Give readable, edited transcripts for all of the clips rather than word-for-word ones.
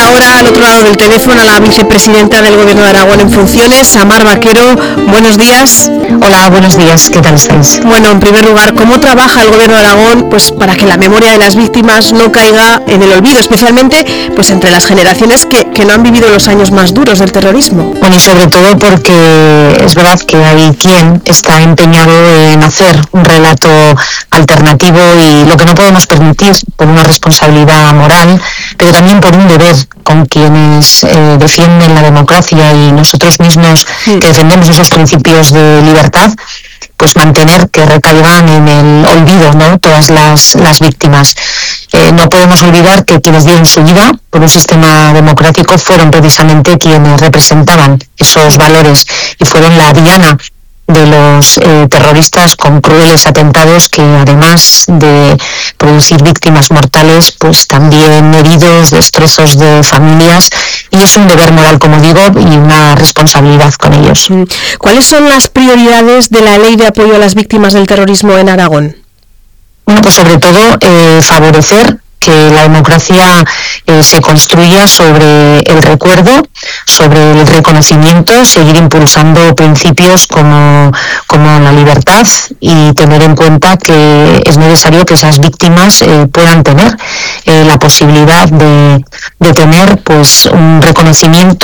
ahora al otro lado del teléfono a la vicepresidenta del Gobierno de Aragón en funciones, Samar Vaquero. Buenos días. Hola, buenos días. ¿Qué tal estáis? Bueno, en primer lugar, ¿cómo trabaja el Gobierno de Aragón para que la memoria de las víctimas no caiga en el olvido, especialmente entre las generaciones que no han vivido los años más duros del terrorismo? Bueno, y sobre todo porque es verdad que hay quien está empeñado en hacer un relato alternativo, y lo que no podemos permitir por una responsabilidad moral, pero también por un deber con quienes defienden la democracia y nosotros mismos que defendemos esos principios de libertad, pues mantener que recaigan en el olvido, ¿no?, todas las víctimas. No podemos olvidar que quienes dieron su vida por un sistema democrático fueron precisamente quienes representaban esos valores y fueron la diana de los terroristas con crueles atentados que, además de producir víctimas mortales, pues también heridos, destrozos de familias, y es un deber moral, como digo, y una responsabilidad con ellos. ¿Cuáles son las prioridades de la Ley de Apoyo a las Víctimas del Terrorismo en Aragón? Bueno, pues sobre todo favorecer que la democracia se construya sobre el recuerdo, sobre el reconocimiento, seguir impulsando principios como la libertad, y tener en cuenta que es necesario que esas víctimas puedan tener la posibilidad de tener pues un reconocimiento,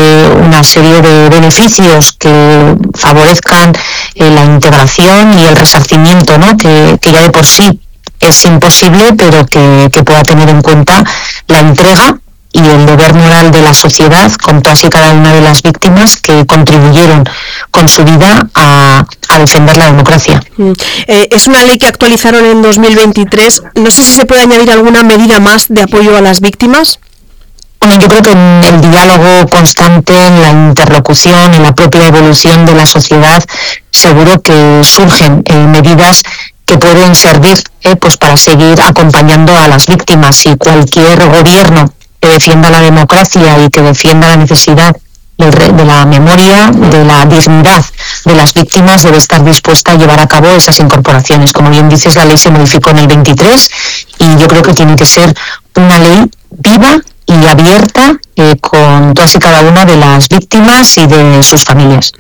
una serie de beneficios que favorezcan la integración y el resarcimiento, ¿no?, que ya de por sí es imposible, pero que pueda tener en cuenta la entrega y el deber moral de la sociedad con todas y cada una de las víctimas que contribuyeron con su vida a defender la democracia. Es una ley que actualizaron en 2023. No sé si se puede añadir alguna medida más de apoyo a las víctimas. Bueno, yo creo que en el diálogo constante, en la interlocución, en la propia evolución de la sociedad, seguro que surgen medidas que pueden servir pues para seguir acompañando a las víctimas, y cualquier gobierno que defienda la democracia y que defienda la necesidad de la memoria, de la dignidad de las víctimas, debe estar dispuesta a llevar a cabo esas incorporaciones. Como bien dices, la ley se modificó en el 23 y yo creo que tiene que ser una ley viva y abierta con todas y cada una de las víctimas y de sus familias.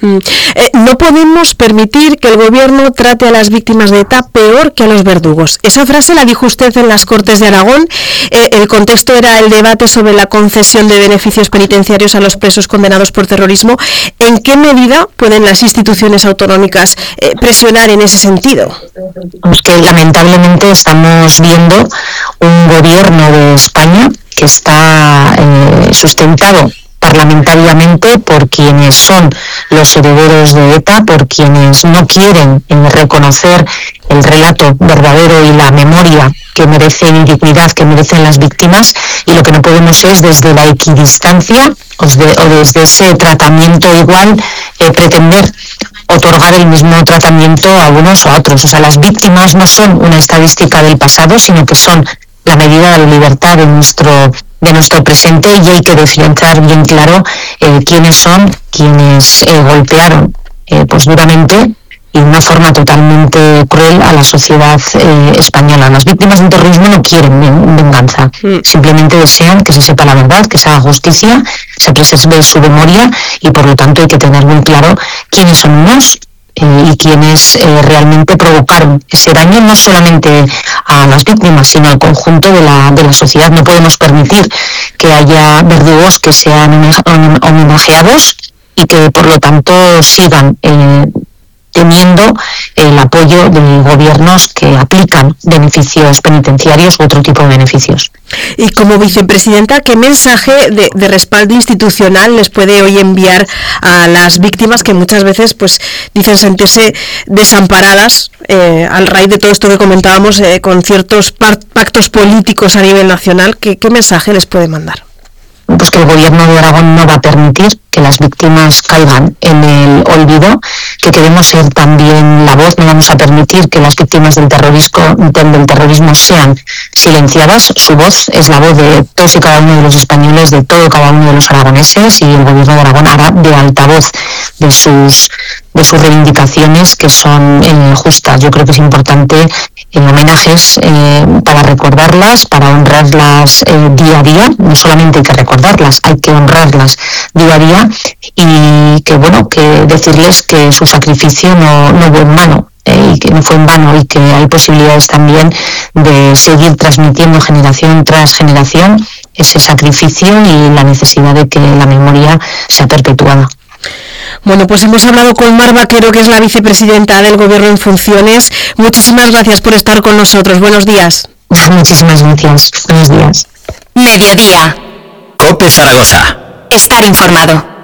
No podemos permitir que el gobierno trate a las víctimas de ETA peor que a los verdugos. Esa frase la dijo usted en las Cortes de Aragón. El contexto era el debate sobre la concesión de beneficios penitenciarios a los presos condenados por terrorismo. ¿En qué medida pueden las instituciones autonómicas presionar en ese sentido? Pues que lamentablemente estamos viendo un gobierno de España que está sustentado parlamentariamente por quienes son los herederos de ETA, por quienes no quieren reconocer el relato verdadero y la memoria que merecen y dignidad que merecen las víctimas, y lo que no podemos es desde la equidistancia o desde ese tratamiento igual pretender otorgar el mismo tratamiento a unos o a otros. O sea, las víctimas no son una estadística del pasado, sino que son la medida de la libertad de nuestro presente, y hay que diferenciar bien claro quiénes son quienes golpearon pues duramente y de una forma totalmente cruel a la sociedad española. Las víctimas del terrorismo no quieren venganza, simplemente desean que se sepa la verdad, que se haga justicia, se preserve su memoria, y por lo tanto hay que tener muy claro quiénes son unos y quienes realmente provocaron ese daño, no solamente a las víctimas, sino al conjunto de la sociedad. No podemos permitir que haya verdugos que sean homenajeados y que por lo tanto sigan teniendo el apoyo de gobiernos que aplican beneficios penitenciarios u otro tipo de beneficios. Y como vicepresidenta, ¿qué mensaje de respaldo institucional les puede hoy enviar a las víctimas que muchas veces dicen sentirse desamparadas al raíz de todo esto que comentábamos con ciertos pactos políticos a nivel nacional? ¿Qué mensaje les puede mandar? Pues que el gobierno de Aragón no va a permitir que las víctimas caigan en el olvido, que queremos ser también la voz. No vamos a permitir que las víctimas del terrorismo sean silenciadas. Su voz es la voz de todos y cada uno de los españoles, de todo y cada uno de los aragoneses, y el gobierno de Aragón hará de altavoz de sus reivindicaciones, que son justas. Yo creo que es importante en homenajes para recordarlas, para honrarlas día a día. No solamente hay que recordarlas, hay que honrarlas día a día, y que decirles que su sacrificio no fue en vano. Y que no fue en vano, y que hay posibilidades también de seguir transmitiendo generación tras generación ese sacrificio y la necesidad de que la memoria sea perpetuada. Bueno, pues hemos hablado con Mar Vaquero, que es la vicepresidenta del Gobierno en funciones. Muchísimas gracias por estar con nosotros. Buenos días. Muchísimas gracias. Buenos días. Mediodía. COPE Zaragoza. Estar informado.